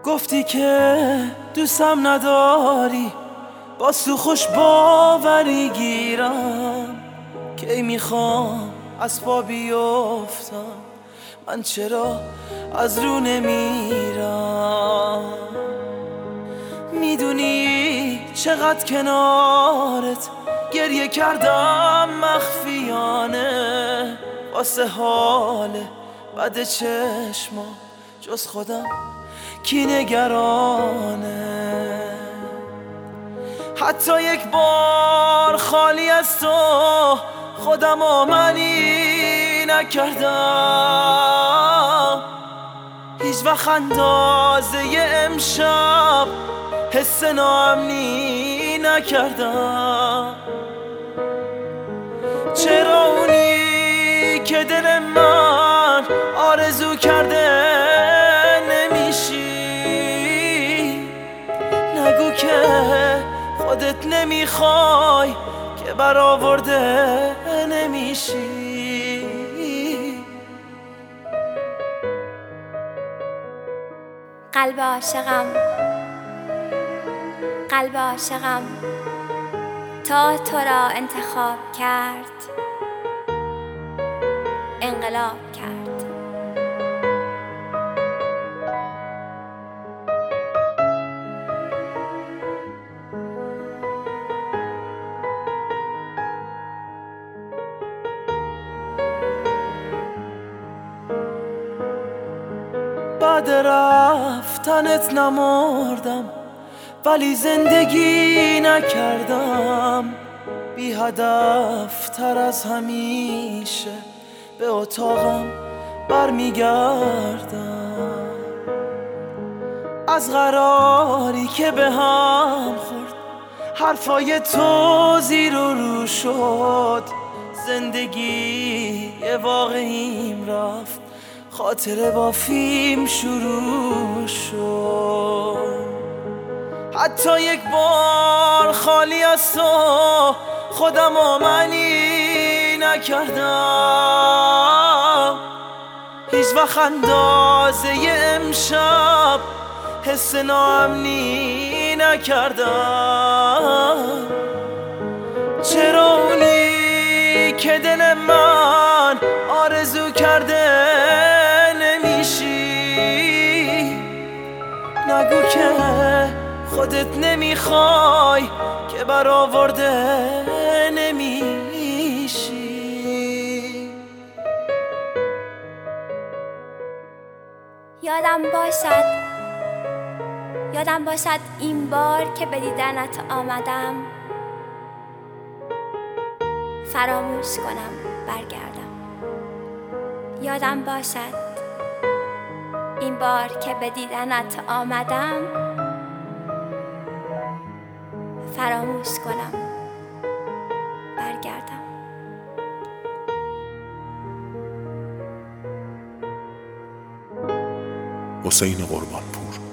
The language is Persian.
گفتی که دوستم نداری، باز تو خوش باوری گیرم کی میخوام از پا بیفتم، من چرا از رو نمیرم. میدونی چقدر کنارت گریه کردم مخفیانه، واسه حال بد چشما جز خودم کی نگرانه. حتی یک بار خالی از تو خودم منی نکردم، هیچ وقت اندازه امشب حس ناامنی نکردم. چرا اونی که دل من آرزو کرده نمیشی؟ نگو که خودت نمیخوای که برآورده نمیشی. قلب عاشقم، قلب عاشقم تا تو را انتخاب کرد انقلاب کرد. بعد رفتنت نمردم ولی زندگی نکردم، بی هدف تر از همیشه به اتاقم برمیگردم. از قراری که به هم خورد حرفای تو زیر و رو شد، زندگی واقعیم رفت خاطره با فیلم شروع شد. حتی یک بار خالی از تو خودم منی نکردم، هیچ وقت اندازه امشب حس ناامنی نکردم. چرا اونی که دل من آرزو کرده نمیشی؟ نگو که خودت نمیخوای که برآورده نمیشی. یادم باشد این بار که به دیدنت آمدم فراموش کنم برگردم. یادم باشد این بار که به دیدنت آمدم فراموش کنم برگردم. حسین قربانپور.